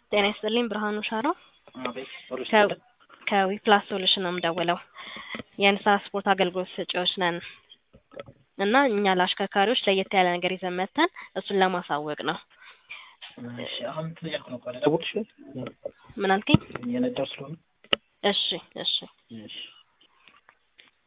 ጤና ይስጥልኝ ብርሃኑ ሻሮ አቤት ፖሊስ ከዊፕላስ ሶሉሽን ነው የምደውለው። የንሳ ስፖርት አገልግሎት ሰጪዎች ነን እና እኛ ለአሽከርካሪዎች ለየት ያለ ነገር ይዘን መተን እሱን ለማሳወቅ ነው። እሺ አሁን ትያልኩ ነው ደውልሽ ምን አልከኝ? የነዳው ስለሆነ እሺ እሺ